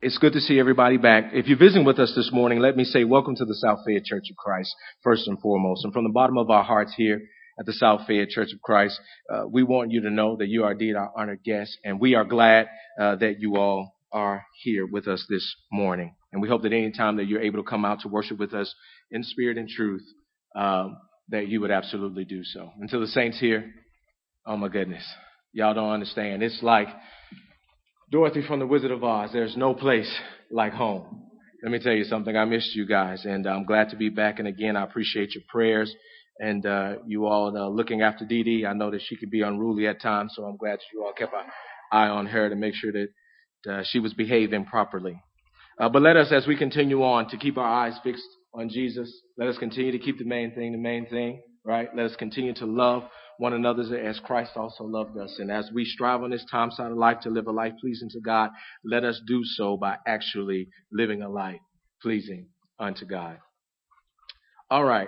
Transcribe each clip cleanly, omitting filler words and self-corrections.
It's good to see everybody back. If you're visiting with us this morning, let me say welcome to the South Fayette Church of Christ, first and foremost. And from the bottom of our hearts here at the South Fayette Church of Christ, we want you to know that you are indeed our honored guests, and we are glad that you all are here with us this morning. And we hope that any time that you're able to come out to worship with us in spirit and truth, that you would absolutely do so. And to the saints here, oh my goodness, y'all don't understand. It's like Dorothy from The Wizard of Oz. There's no place like home. Let me tell you something. I missed you guys, and I'm glad to be back. And again, I appreciate your prayers and you all looking after Dee Dee. I know that she could be unruly at times, so I'm glad that you all kept an eye on her to make sure that she was behaving properly. But let us, as we continue on, to keep our eyes fixed on Jesus. Let us continue to keep the main thing, right? Let us continue to love one another as Christ also loved us. And as we strive on this time side of life to live a life pleasing to God, let us do so by actually living a life pleasing unto God. All right.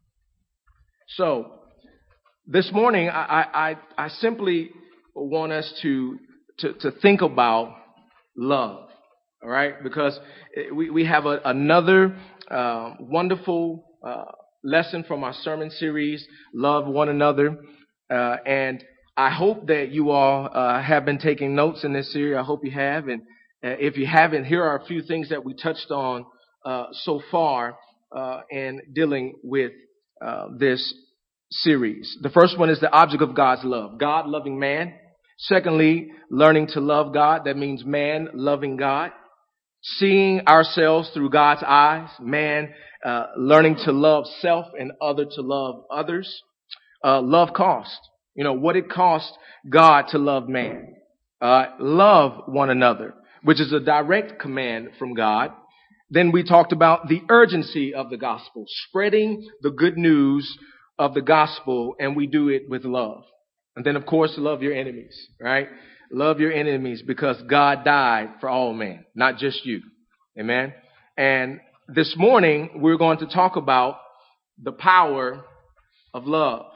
So this morning, I simply want us to think about love. All right, because we have another wonderful lesson from our sermon series, Love One Another. And I hope that you all have been taking notes in this series. I hope you have. And if you haven't, here are a few things that we touched on so far in dealing with this series. The first one is the object of God's love, God loving man. Secondly, learning to love God. That means man loving God. Seeing ourselves through God's eyes, man learning to love self and other to love others. Love cost. You know, what it cost God to love man. Love one another, which is a direct command from God. Then we talked about the urgency of the gospel, spreading the good news of the gospel, and we do it with love. And then, of course, love your enemies, right? Love your enemies because God died for all men, not just you. Amen. And this morning, we're going to talk about the power of love.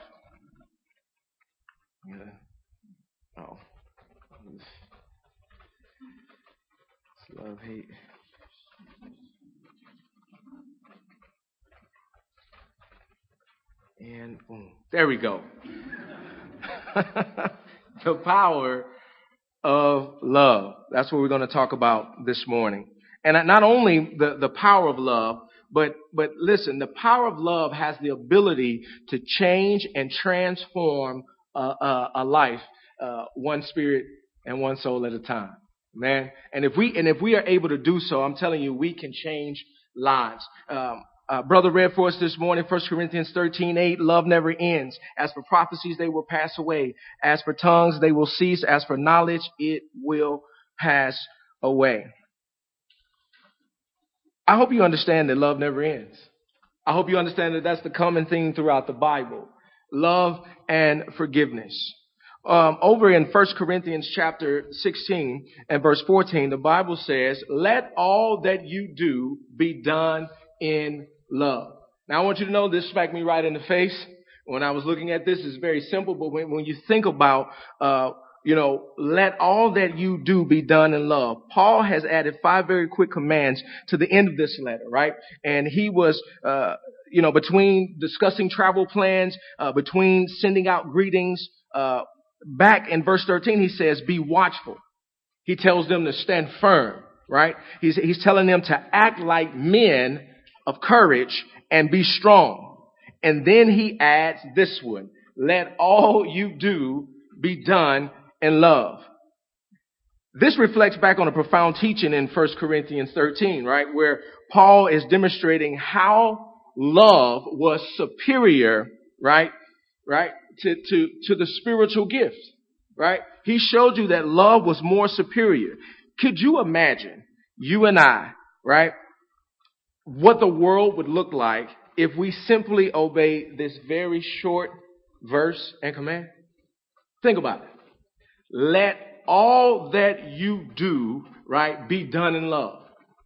Oh. It's love, hate. And boom. There we go. The power of love. That's what we're going to talk about this morning. And not only the power of love, but listen, the power of love has the ability to change and transform a life, one spirit and one soul at a time. Man. And if we are able to do so, I'm telling you, we can change lives. Brother read for us this morning, 1 Corinthians 13:8, love never ends. As for prophecies, they will pass away. As for tongues, they will cease. As for knowledge, it will pass away. I hope you understand that love never ends. I hope you understand that that's the common theme throughout the Bible. Love and forgiveness. Over in 1 Corinthians chapter 16 and verse 14, the Bible says, let all that you do be done in love. Now, I want you to know this smacked me right in the face when I was looking at this. It's very simple, but when you think about, let all that you do be done in love. Paul has added 5 very quick commands to the end of this letter, right? And he was, between discussing travel plans, between sending out greetings, back in verse 13, he says, be watchful. He tells them to stand firm, right? He's telling them to act like men of courage and be strong. And then he adds this one, let all you do be done in love. This reflects back on a profound teaching in 1 Corinthians 13, right? Where Paul is demonstrating how love was superior, right? To the spiritual gift, right? He showed you that love was more superior. Could you imagine you and I, right? What the world would look like if we simply obeyed this very short verse and command? Think about it. Let all that you do, right, be done in love.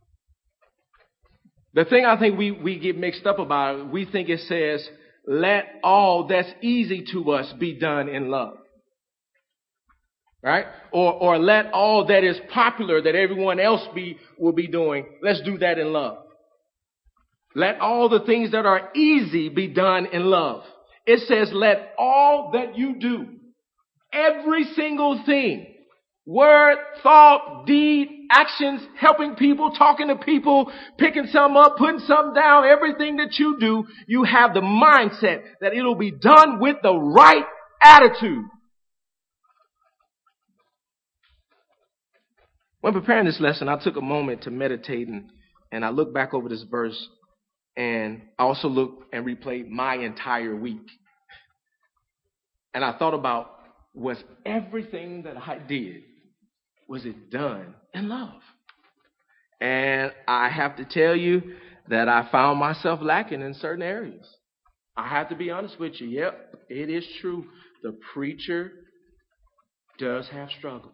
The thing I think we get mixed up about, we think it says, let all that's easy to us be done in love. right? Or let all that is popular that everyone else will be doing, let's do that in love. Let all the things that are easy be done in love. It says, let all that you do, every single thing, word, thought, deed, actions, helping people, talking to people, picking something up, putting something down, everything that you do, you have the mindset that it'll be done with the right attitude. When preparing this lesson, I took a moment to meditate and I looked back over this verse, and I also looked and replayed my entire week. And I thought about, was everything that I did, was it done in love? And I have to tell you that I found myself lacking in certain areas. I have to be honest with you. Yep, it is true. The preacher does have struggles.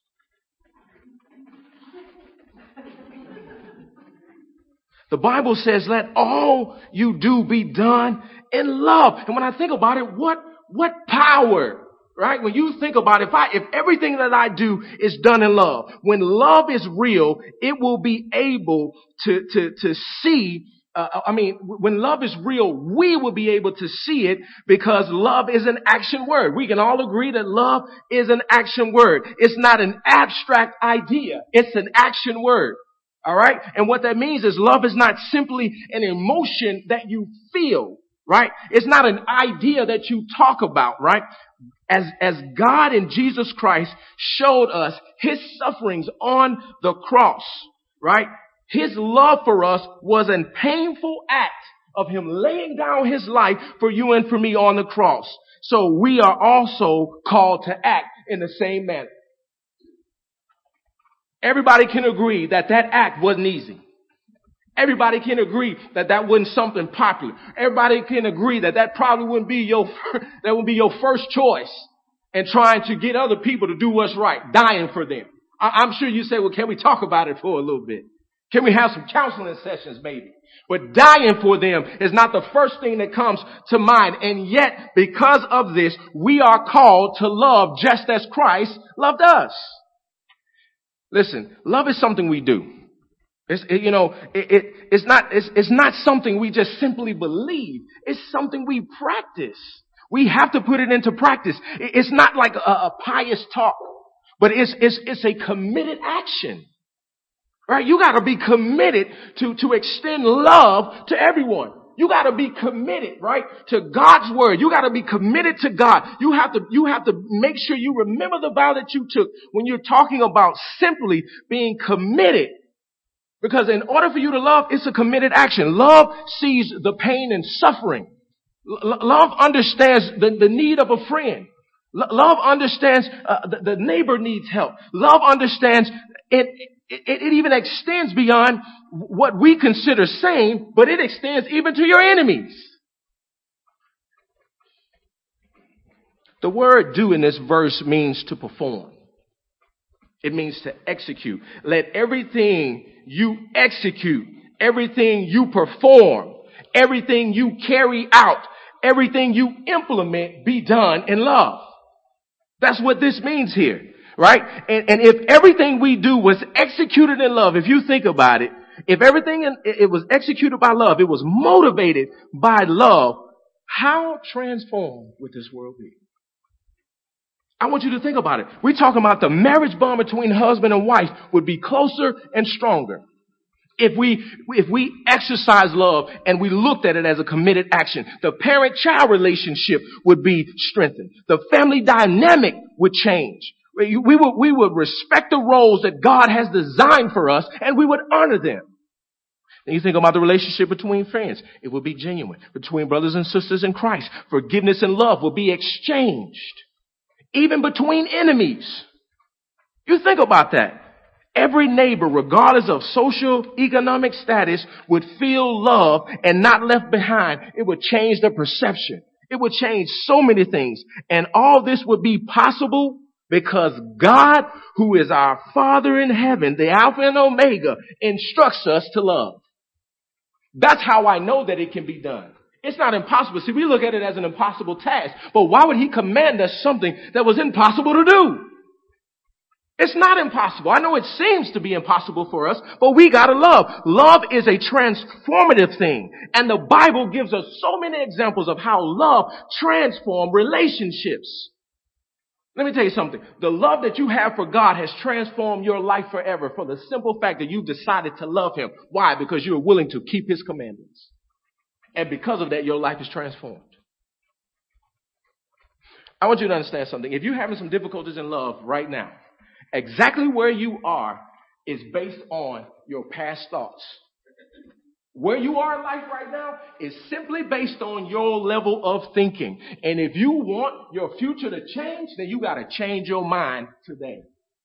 The Bible says, let all you do be done in love. And when I think about it, what power, right? When you think about it, if everything that I do is done in love, when love is real, it will be able to see. When love is real, we will be able to see it because love is an action word. We can all agree that love is an action word. It's not an abstract idea. It's an action word. All right. And what that means is love is not simply an emotion that you feel, right? It's not an idea that you talk about, right? As God in Jesus Christ showed us his sufferings on the cross, right? His love for us was a painful act of him laying down his life for you and for me on the cross. So we are also called to act in the same manner. Everybody can agree that act wasn't easy. Everybody can agree that wasn't something popular. Everybody can agree that probably wouldn't be your first choice in trying to get other people to do what's right, dying for them. I'm sure you say, well, can we talk about it for a little bit? Can we have some counseling sessions maybe? But dying for them is not the first thing that comes to mind. And yet, because of this, we are called to love just as Christ loved us. Listen, love is something we do. It's not something we just simply believe. It's something we practice. We have to put it into practice. It's not like a pious talk, but it's a committed action. Right? You gotta be committed to extend love to everyone. You gotta be committed, right, to God's word. You gotta be committed to God. You have to make sure you remember the vow that you took when you're talking about simply being committed. Because in order for you to love, it's a committed action. Love sees the pain and suffering. Love understands the need of a friend. Love understands the neighbor needs help. Love understands it even extends beyond what we consider sane, but it extends even to your enemies. The word do in this verse means to perform. It means to execute. Let everything you execute, everything you perform, everything you carry out, everything you implement be done in love. That's what this means here, right? And if everything we do was executed in love, if you think about it, if everything it was executed by love, it was motivated by love, how transformed would this world be? I want you to think about it. We're talking about the marriage bond between husband and wife would be closer and stronger if we exercise love and we looked at it as a committed action. The parent-child relationship would be strengthened. The family dynamic would change. We would respect the roles that God has designed for us, and we would honor them. Then you think about the relationship between friends. It would be genuine. Between brothers and sisters in Christ, forgiveness and love will be exchanged. Even between enemies. You think about that. Every neighbor, regardless of social, economic status, would feel love and not left behind. It would change their perception. It would change so many things. And all this would be possible because God, who is our Father in heaven, the Alpha and Omega, instructs us to love. That's how I know that it can be done. It's not impossible. See, we look at it as an impossible task. But why would he command us something that was impossible to do? It's not impossible. I know it seems to be impossible for us, but we gotta love. Love is a transformative thing. And the Bible gives us so many examples of how love transforms relationships. Let me tell you something. The love that you have for God has transformed your life forever for the simple fact that you've decided to love Him. Why? Because you're willing to keep His commandments. And because of that, your life is transformed. I want you to understand something. If you're having some difficulties in love right now, exactly where you are is based on your past thoughts. Where you are in life right now is simply based on your level of thinking. And if you want your future to change, then you got to change your mind today.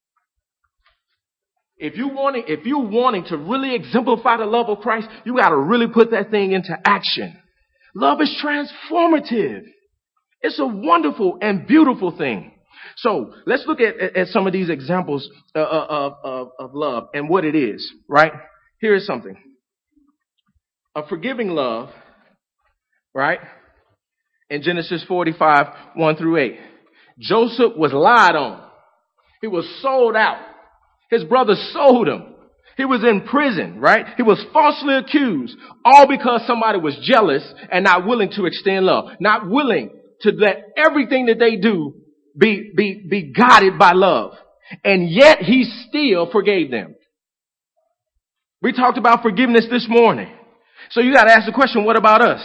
If you're wanting to really exemplify the love of Christ, you got to really put that thing into action. Love is transformative. It's a wonderful and beautiful thing. So let's look at some of these examples of love and what it is, right? Here is something. A forgiving love, right? In Genesis 45, 1 through 8. Joseph was lied on. He was sold out. His brothers sold him. He was in prison, right? He was falsely accused, all because somebody was jealous and not willing to extend love, not willing to let everything that they do be guided by love. And yet he still forgave them. We talked about forgiveness this morning. So you got to ask the question, what about us?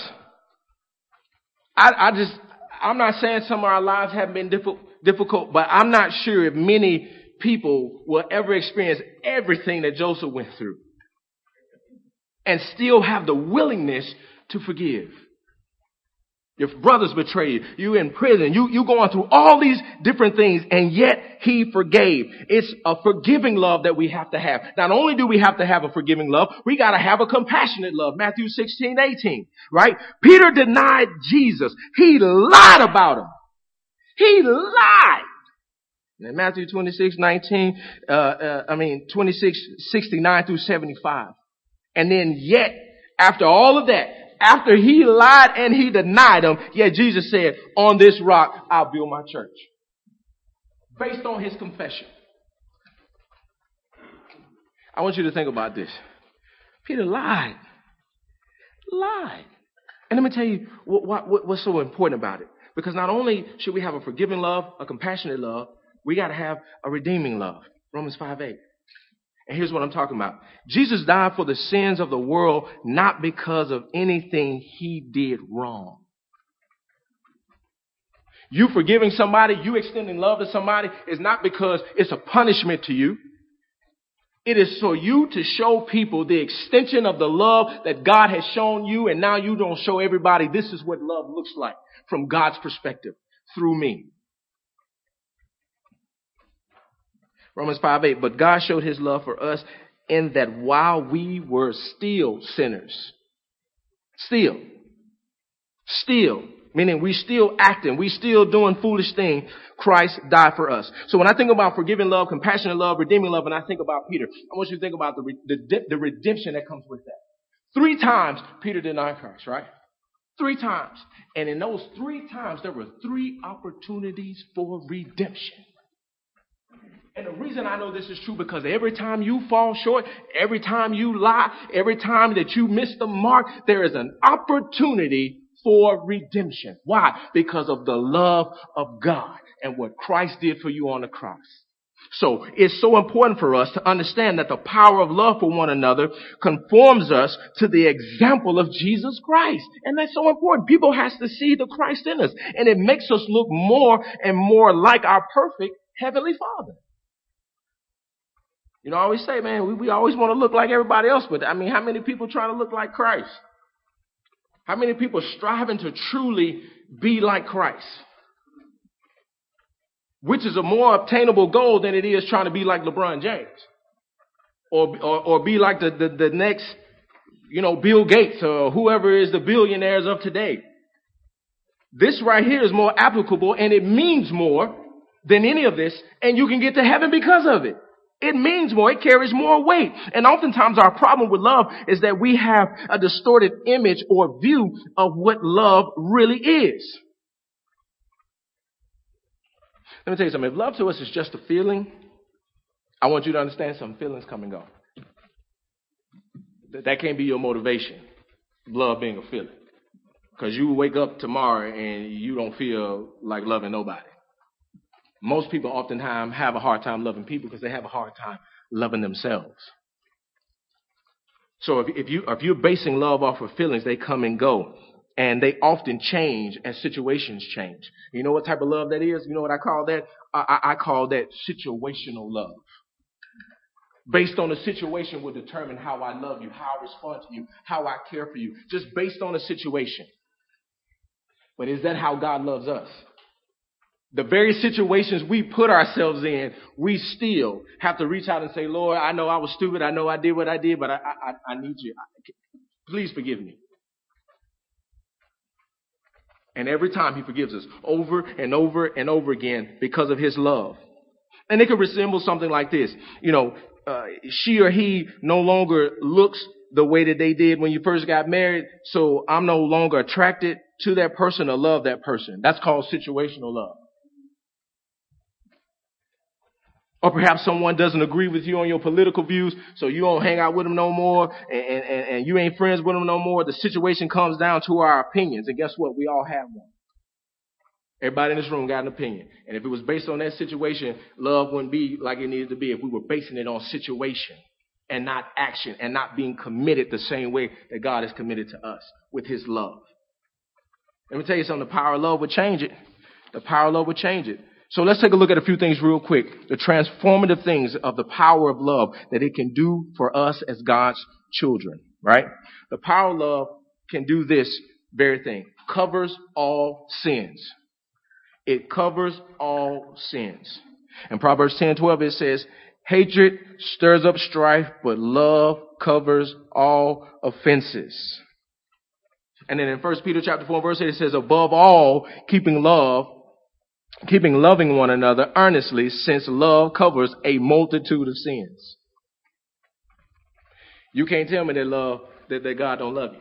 I'm not saying some of our lives haven't been difficult, but I'm not sure if many people will ever experience everything that Joseph went through and still have the willingness to forgive. Your brothers betray you. You in prison. You going through all these different things, and yet he forgave. It's a forgiving love that we have to have. Not only do we have to have a forgiving love, we got to have a compassionate love. Matthew 16:18, right? Peter denied Jesus. He lied about him. He lied. In Matthew 26:69 through 75. And then yet, after all of that, after he lied and he denied him, yet Jesus said, on this rock, I'll build my church. Based on his confession. I want you to think about this. Peter lied. Lied. And let me tell you what's so important about it. Because not only should we have a forgiving love, a compassionate love, we got to have a redeeming love. Romans 5:8. And here's what I'm talking about. Jesus died for the sins of the world, not because of anything he did wrong. You forgiving somebody, you extending love to somebody is not because it's a punishment to you. It is for you to show people the extension of the love that God has shown you, and now you don't show everybody this is what love looks like from God's perspective through me. Romans 5:8, but God showed his love for us in that while we were still sinners, still, meaning we still acting, we still doing foolish things, Christ died for us. So when I think about forgiving love, compassionate love, redeeming love, and I think about Peter, I want you to think about the redemption that comes with that. 3 times Peter denied Christ, right? 3 times. And in those 3 times, there were 3 opportunities for redemption. And the reason I know this is true because every time you fall short, every time you lie, every time that you miss the mark, there is an opportunity for redemption. Why? Because of the love of God and what Christ did for you on the cross. So it's so important for us to understand that the power of love for one another conforms us to the example of Jesus Christ. And that's so important. People have to see the Christ in us. And it makes us look more and more like our perfect Heavenly Father. You know, I always say, man, we always want to look like everybody else, but I mean, how many people trying to look like Christ? How many people striving to truly be like Christ? Which is a more obtainable goal than it is trying to be like LeBron James. Or be like the next, Bill Gates or whoever is the billionaires of today. This right here is more applicable and it means more than any of this, and you can get to heaven because of it. It means more. It carries more weight. And oftentimes our problem with love is that we have a distorted image or view of what love really is. Let me tell you something. If love to us is just a feeling, I want you to understand some feelings come and go. That can't be your motivation. Love being a feeling. Because you wake up tomorrow and you don't feel like loving nobody. Most people oftentimes have a hard time loving people because they have a hard time loving themselves. So if you're basing love off of feelings, they come and go. And they often change as situations change. You know what type of love that is? You know what I call that? I call that situational love. Based on the situation will determine how I love you, how I respond to you, how I care for you. Just based on the situation. But is that how God loves us? The very situations we put ourselves in, we still have to reach out and say, Lord, I know I was stupid. I know I did what I did, but I need you. Please forgive me. And every time he forgives us over and over and over again because of his love. And it could resemble something like this. You know, she or he no longer looks the way that they did when you first got married. So I'm no longer attracted to that person or love that person. That's called situational love. Or perhaps someone doesn't agree with you on your political views, so you don't hang out with them no more, and you ain't friends with them no more. The situation comes down to our opinions, and guess what? We all have one. Everybody in this room got an opinion. And if it was based on that situation, love wouldn't be like it needed to be if we were basing it on situation and not action and not being committed the same way that God is committed to us with his love. Let me tell you something. The power of love would change it. The power of love would change it. So let's take a look at a few things real quick. The transformative things of the power of love that it can do for us as God's children, right? The power of love can do this very thing. Covers all sins. It covers all sins. In Proverbs 10:12 it says, hatred stirs up strife, but love covers all offenses. And then in 1 Peter chapter 4 verse 8 it says, above all, keeping loving one another earnestly, since love covers a multitude of sins. You can't tell me that God don't love you.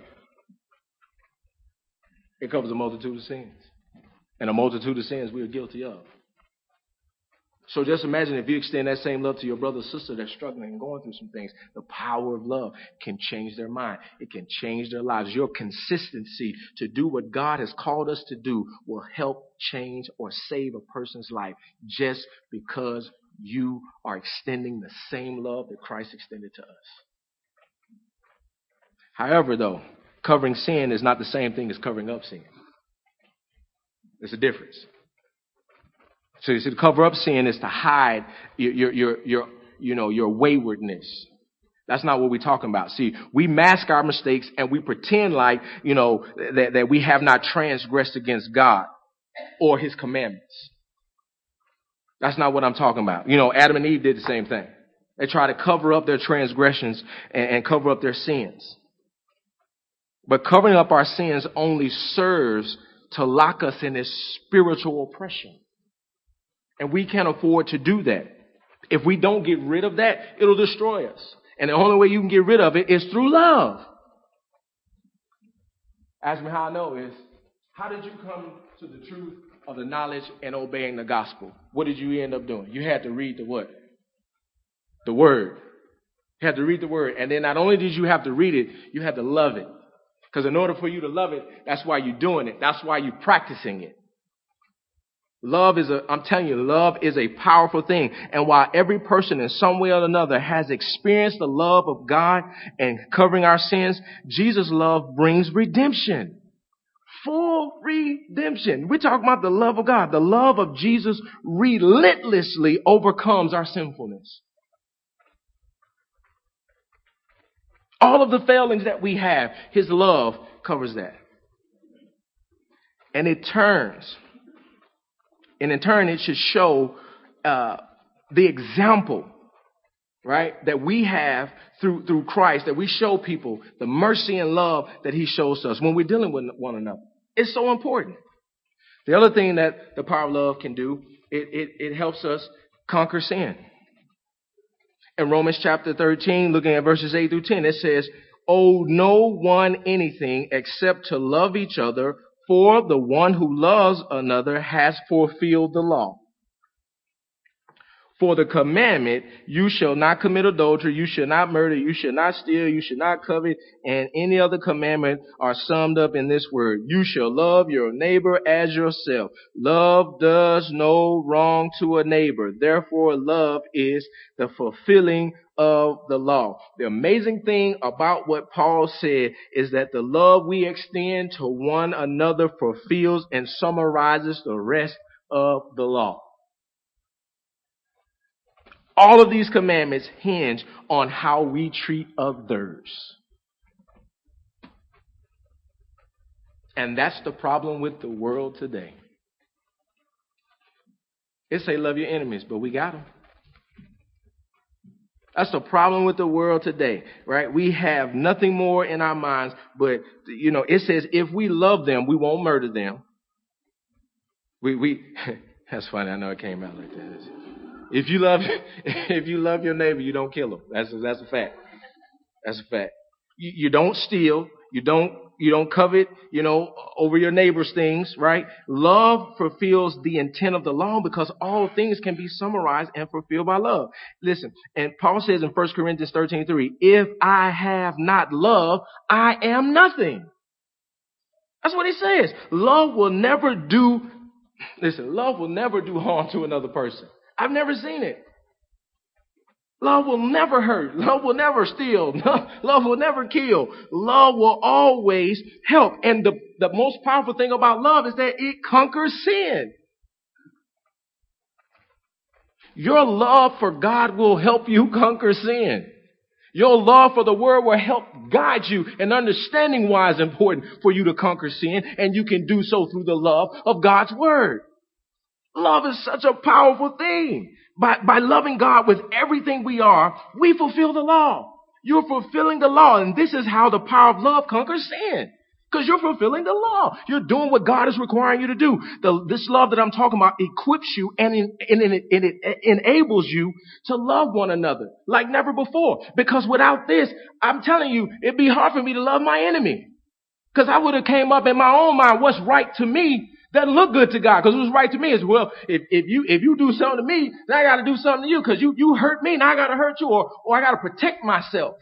It covers a multitude of sins. And a multitude of sins we are guilty of. So just imagine if you extend that same love to your brother or sister that's struggling and going through some things. The power of love can change their mind. It can change their lives. Your consistency to do what God has called us to do will help change or save a person's life just because you are extending the same love that Christ extended to us. However, though, covering sin is not the same thing as covering up sin. There's a difference. So you see, to cover up sin is to hide your waywardness. That's not what we're talking about. See, we mask our mistakes and we pretend like, that we have not transgressed against God or his commandments. That's not what I'm talking about. Adam and Eve did the same thing. They try to cover up their transgressions and cover up their sins. But covering up our sins only serves to lock us in this spiritual oppression. And we can't afford to do that. If we don't get rid of that, it'll destroy us. And the only way you can get rid of it is through love. Ask me how I know is, how did you come to the truth of the knowledge and obeying the gospel? What did you end up doing? You had to read the what? The word. You had to read the word. And then not only did you have to read it, you had to love it. Because in order for you to love it, that's why you're doing it. That's why you're practicing it. I'm telling you, love is a powerful thing. And while every person in some way or another has experienced the love of God and covering our sins, Jesus' love brings redemption. Full redemption. We're talking about the love of God. The love of Jesus relentlessly overcomes our sinfulness. All of the failings that we have, his love covers that. And it turns. And in turn, it should show the example, right, that we have through Christ, that we show people the mercy and love that he shows us when we're dealing with one another. It's so important. The other thing that the power of love can do, it helps us conquer sin. In Romans chapter 13, looking at verses 8 through 10, it says, owe no one anything except to love each other, for the one who loves another has fulfilled the law. For the commandment, you shall not commit adultery, you shall not murder, you shall not steal, you shall not covet, and any other commandment are summed up in this word. You shall love your neighbor as yourself. Love does no wrong to a neighbor. Therefore, love is the fulfilling of the law. The amazing thing about what Paul said is that the love we extend to one another fulfills and summarizes the rest of the law. All of these commandments hinge on how we treat others. And that's the problem with the world today. It say love your enemies, but we got them. That's the problem with the world today, right? We have nothing more in our minds, but, it says if we love them, we won't murder them. That's funny. I know it came out like that. If you love your neighbor, you don't kill him. That's a fact. That's a fact. You don't steal. You don't covet, over your neighbor's things, right? Love fulfills the intent of the law because all things can be summarized and fulfilled by love. Listen, and Paul says in 1 Corinthians 13:3, if I have not love, I am nothing. That's what he says. Love will never do harm to another person. I've never seen it. Love will never hurt. Love will never steal. Love will never kill. Love will always help. And the most powerful thing about love is that it conquers sin. Your love for God will help you conquer sin. Your love for the word will help guide you, and understanding why it's important for you to conquer sin, and you can do so through the love of God's word. Love is such a powerful thing. By loving God with everything we are, we fulfill the law. You're fulfilling the law, and this is how the power of love conquers sin. Because you're fulfilling the law. You're doing what God is requiring you to do. This love that I'm talking about equips you and it enables you to love one another like never before. Because without this, I'm telling you, it'd be hard for me to love my enemy. Because I would have came up in my own mind, what's right to me doesn't look good to God. Because what's right to me is, well, if you do something to me, then I got to do something to you. Because you hurt me, now I got to hurt you, or I got to protect myself.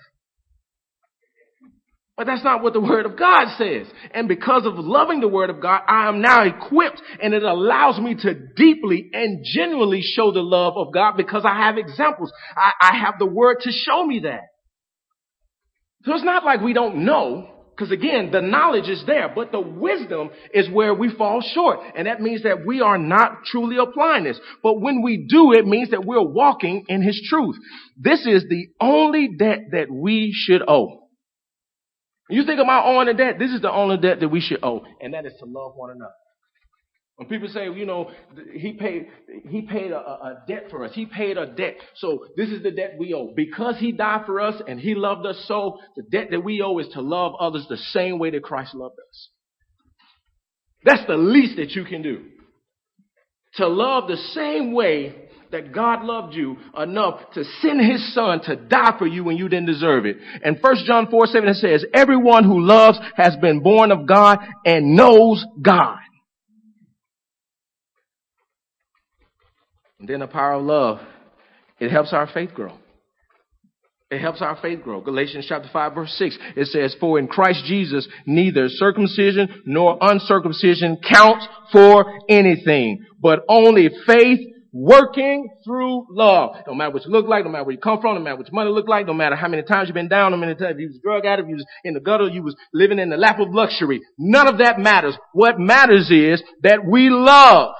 But that's not what the Word of God says. And because of loving the Word of God, I am now equipped, and it allows me to deeply and genuinely show the love of God because I have examples. I have the Word to show me that. So it's not like we don't know, because again, the knowledge is there, but the wisdom is where we fall short. And that means that we are not truly applying this. But when we do, it means that we're walking in His truth. This is the only debt that we should owe. You think about owing a debt, this is the only debt that we should owe, and that is to love one another. When people say, he paid a debt for us. He paid a debt. So this is the debt we owe. Because He died for us and He loved us so, the debt that we owe is to love others the same way that Christ loved us. That's the least that you can do. To love the same way that God loved you enough to send His Son to die for you when you didn't deserve it. And 1 John 4:7 it says, everyone who loves has been born of God and knows God. And then the power of love, it helps our faith grow. It helps our faith grow. Galatians chapter 5 verse 6, it says, for in Christ Jesus, neither circumcision nor uncircumcision counts for anything, but only faith working through love. No matter what you look like, no matter where you come from, no matter what your money look like, no matter how many times you've been down, no matter if you was a drug addict, if you was in the gutter, you was living in the lap of luxury. None of that matters. What matters is that we love.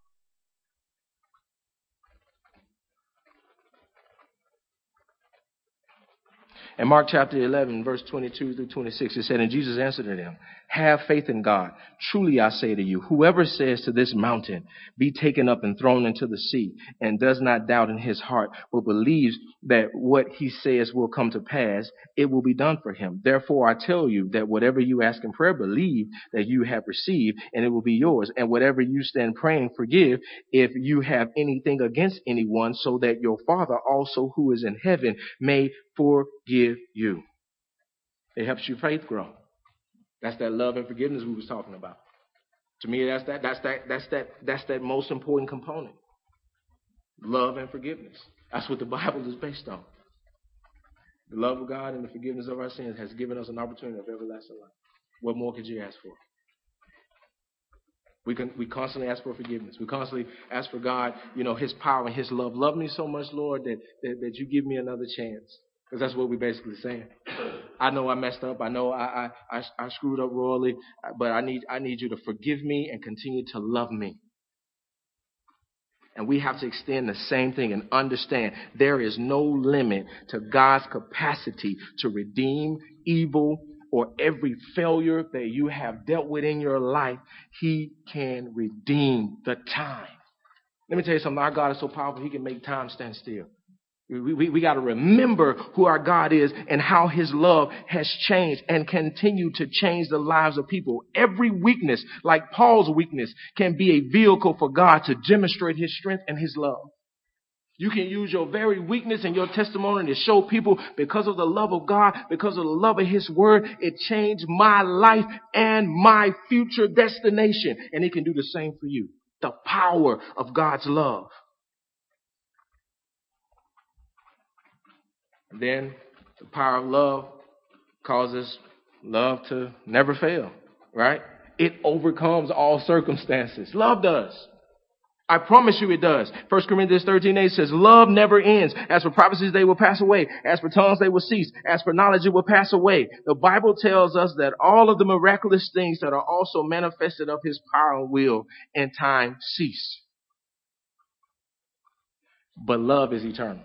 In Mark chapter 11, verse 22 through 26, it said, and Jesus answered to them, have faith in God. Truly I say to you, whoever says to this mountain, be taken up and thrown into the sea, and does not doubt in his heart, but believes that what he says will come to pass, it will be done for him. Therefore I tell you that whatever you ask in prayer, believe that you have received, and it will be yours. And whatever you stand praying, forgive if you have anything against anyone, so that your Father also who is in heaven may forgive you. It helps your faith grow. That's that love and forgiveness we was talking about. To me, that's that most important component. Love and forgiveness. That's what the Bible is based on. The love of God and the forgiveness of our sins has given us an opportunity of everlasting life. What more could you ask for? We constantly ask for forgiveness. We constantly ask for God, His power and His love. Love me so much, Lord, that you give me another chance. Because that's what we're basically saying. I know I messed up. I know I screwed up royally, but I need you to forgive me and continue to love me. And we have to extend the same thing and understand there is no limit to God's capacity to redeem evil or every failure that you have dealt with in your life. He can redeem the time. Let me tell you something. Our God is so powerful, He can make time stand still. We got to remember who our God is and how His love has changed and continue to change the lives of people. Every weakness, like Paul's weakness, can be a vehicle for God to demonstrate His strength and His love. You can use your very weakness and your testimony to show people because of the love of God, because of the love of His word, it changed my life and my future destination. And He can do the same for you. The power of God's love. Then the power of love causes love to never fail, right? It overcomes all circumstances. Love does. I promise you it does. 1 Corinthians 13:8 says, love never ends. As for prophecies, they will pass away. As for tongues, they will cease. As for knowledge, it will pass away. The Bible tells us that all of the miraculous things that are also manifested of His power and will in time cease. But love is eternal.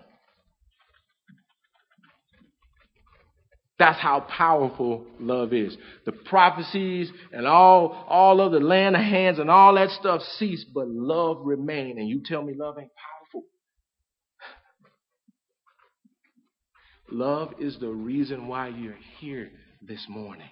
That's how powerful love is. The prophecies and all of the laying of hands and all that stuff cease, but love remain. And you tell me love ain't powerful? Love is the reason why you're here this morning.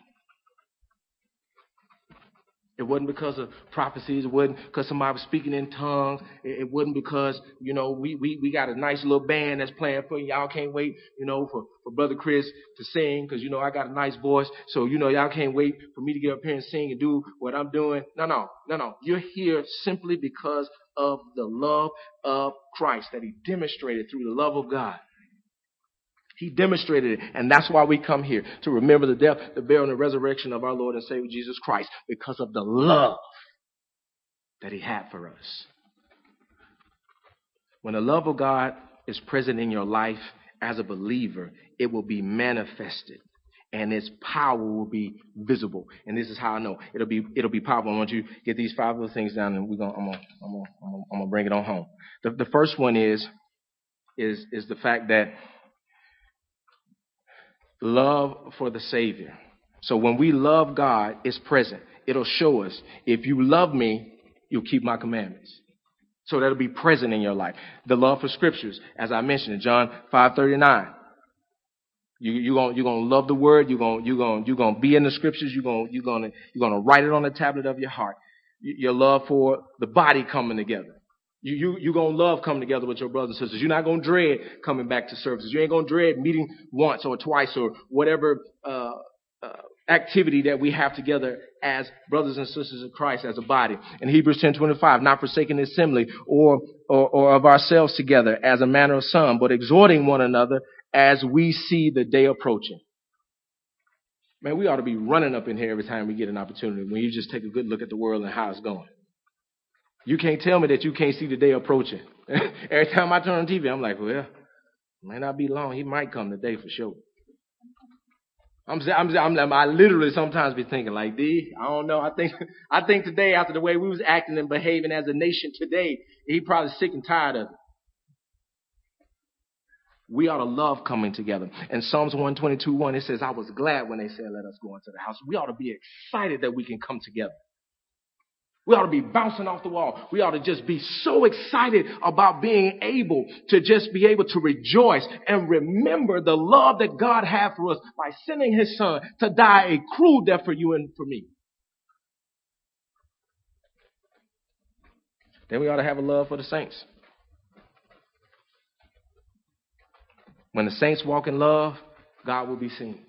It wasn't because of prophecies. It wasn't because somebody was speaking in tongues. It wasn't because, we got a nice little band that's playing for you. Y'all can't wait, for Brother Chris to sing because, I got a nice voice. So, y'all can't wait for me to get up here and sing and do what I'm doing. No. You're here simply because of the love of Christ that He demonstrated through the love of God. He demonstrated it, and that's why we come here, to remember the death, the burial, and the resurrection of our Lord and Savior Jesus Christ, because of the love that He had for us. When the love of God is present in your life as a believer, it will be manifested, and its power will be visible. And this is how I know it'll be powerful. I want you to get these 5 little things down, and I'm gonna bring it on home. The first one is the fact that love for the Savior. So when we love God, it's present. It'll show us, if you love me, you'll keep my commandments. So that'll be present in your life. The love for scriptures, as I mentioned in John 5:39. You're gonna love the word. You're gonna be in the scriptures. You're gonna write it on the tablet of your heart. Your love for the body coming together. You're going to love coming together with your brothers and sisters. You're not going to dread coming back to services. You ain't going to dread meeting once or twice or whatever activity that we have together as brothers and sisters in Christ as a body. In Hebrews 10:25, not forsaking the assembly or of ourselves together as a manner of some, but exhorting one another as we see the day approaching. Man, we ought to be running up in here every time we get an opportunity when you just take a good look at the world and how it's going. You can't tell me that you can't see the day approaching. Every time I turn on TV, I'm like, well, may not be long. He might come today for sure. I literally sometimes be thinking like, I don't know. I think today, after the way we was acting and behaving as a nation today, he probably sick and tired of it. We ought to love coming together. In Psalms 122:1, it says, I was glad when they said, let us go into the house. We ought to be excited that we can come together. We ought to be bouncing off the wall. We ought to just be so excited about being able to just be able to rejoice and remember the love that God had for us by sending His Son to die a cruel death for you and for me. Then we ought to have a love for the saints. When the saints walk in love, God will be seen.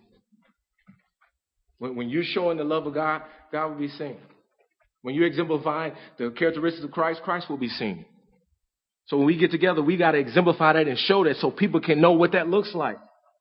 When you're showing the love of God, God will be seen. When you exemplify the characteristics of Christ, Christ will be seen. So when we get together, we got to exemplify that and show that so people can know what that looks like.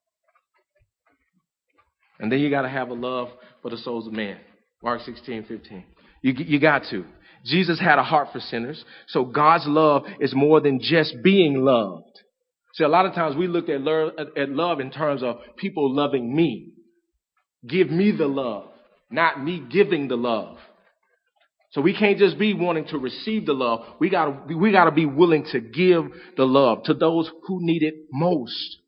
And then you got to have a love for the souls of men. Mark 16:15. You got to. Jesus had a heart for sinners. So God's love is more than just being loved. See, a lot of times we look at love in terms of people loving me. Give me the love, not me giving the love. So we can't just be wanting to receive the love. We gotta be willing to give the love to those who need it most.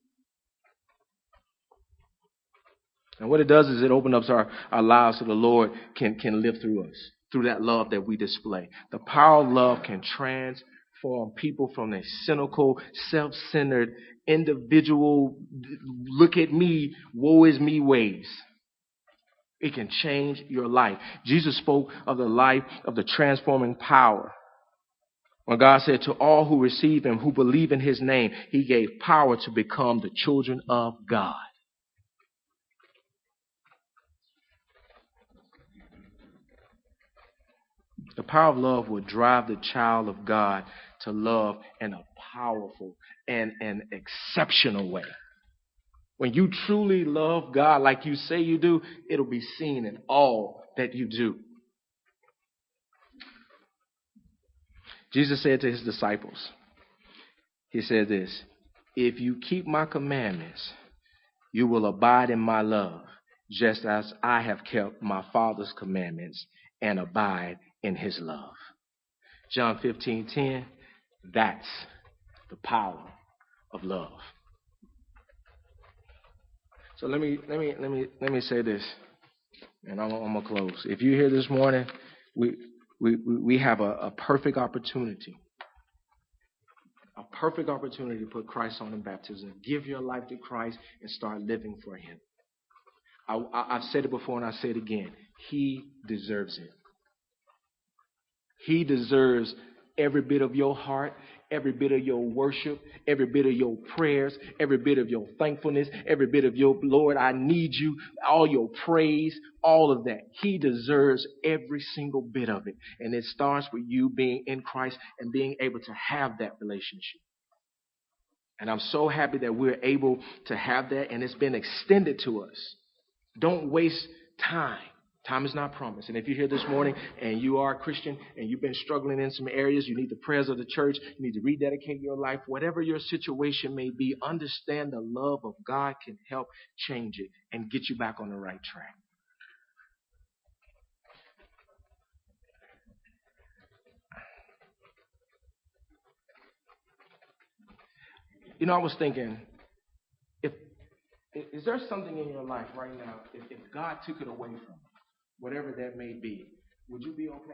And what it does is it opens up our lives so the Lord can live through us, through that love that we display. The power of love can transform people from a cynical, self-centered, individual, look at me, woe is me ways. It can change your life. Jesus spoke of the life of the transforming power. When God said to all who receive him, who believe in his name, he gave power to become the children of God. The power of love will drive the child of God to love in a powerful and an exceptional way. When you truly love God like you say you do, it'll be seen in all that you do. Jesus said to his disciples, he said this, if you keep my commandments, you will abide in my love, just as I have kept my Father's commandments and abide in his love. John 15:10, that's the power of love. So let me say this, and I'm gonna close. If you're here this morning, we have a perfect opportunity. A perfect opportunity to put Christ on in baptism. Give your life to Christ and start living for him. I've said it before and I say it again. He deserves it. He deserves every bit of your heart, every bit of your worship, every bit of your prayers, every bit of your thankfulness, every bit of your, Lord, I need you, all your praise, all of that. He deserves every single bit of it. And it starts with you being in Christ and being able to have that relationship. And I'm so happy that we're able to have that, and it's been extended to us. Don't waste time. Time is not promised. And if you're here this morning and you are a Christian and you've been struggling in some areas, you need the prayers of the church, you need to rededicate your life, whatever your situation may be, understand the love of God can help change it and get you back on the right track. You know, I was thinking, is there something in your life right now, if God took it away from you, whatever that may be, would you be okay?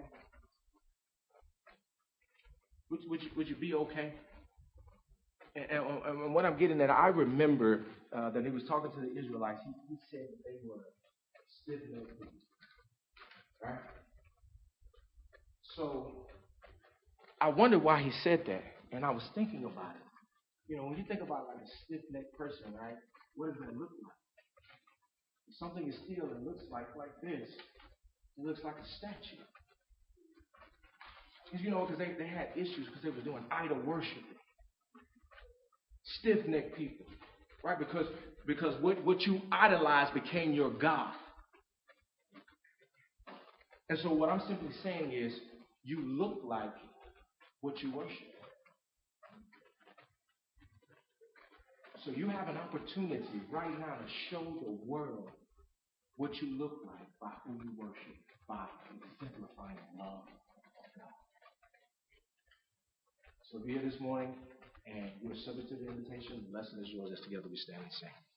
Would you be okay? And what I'm getting at, I remember that he was talking to the Israelites. He said that they were stiff-necked people, right? So I wondered why he said that, and I was thinking about it. You know, when you think about like a stiff-necked person, right? What does that look like? If something is still and looks like this, it looks like a statue. You know, because they had issues because they were doing idol worship. Stiff-necked people, right? Because what you idolized became your God. And so what I'm simply saying is, you look like what you worship. So you have an opportunity right now to show the world what you look like by who you worship, by exemplifying love of God. So be here this morning, and you're subject to the invitation. The lesson is yours as together we stand and sing.